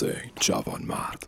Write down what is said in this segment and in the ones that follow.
حسین جوان مرد.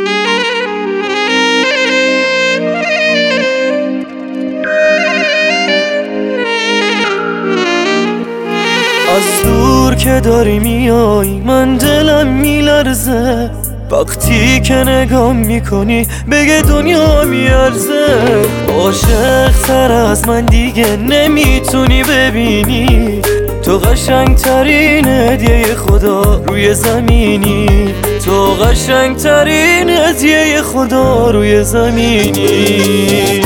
از دور که داری میای من دلم میلرزه، وقتی که نگام میکنی بگه دنیا میارزه. عاشق تر از من دیگه نمیتونی ببینی، تو قشنگ ترین هدیه خدا روی زمینی، تو قشنگ ترین هدیه خدا روی زمینی.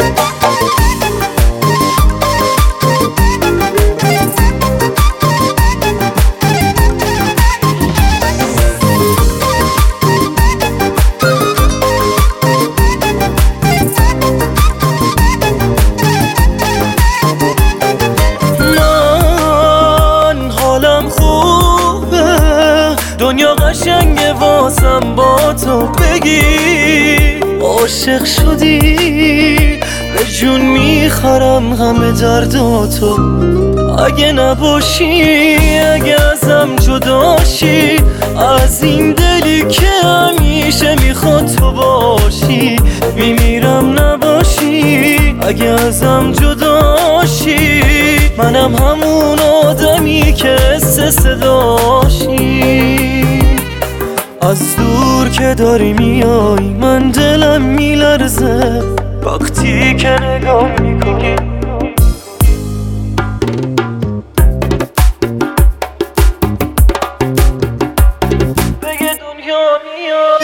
دنیا قشنگه واسم با تو بگی، عاشق شدی به جون میخرم همه درداتو. اگه نباشی، اگه ازم جداشی، از این دلی که همیشه میخواد تو باشی، میمیرم نباشی. اگه ازم جداشی، منم همون آدمی که صداشی. از دور که داری میای من دلم میلرزه، وقتی که نگام میکنی بگه دنیا میاد.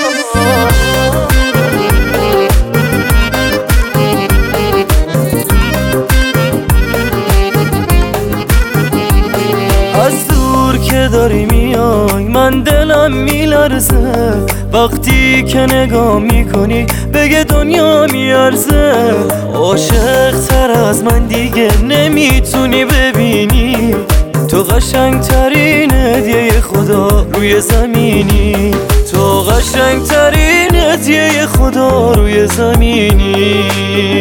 از دور که داری میای من دلم میلرزه، وقتی که نگاه میکنی بگه دنیا میارزه. عاشق تر از من دیگه نمیتونی ببینی، تو قشنگ ترین هدیه خدا روی زمینی، تو قشنگ ترین هدیه خدا روی زمینی.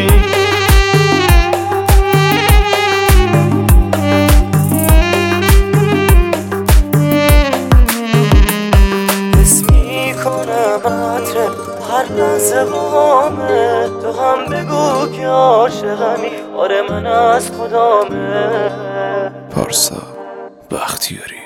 هر لحظه باهامه، تو هم بگو که عاشقمی، آره من از خدامه. پارسا بختیاری.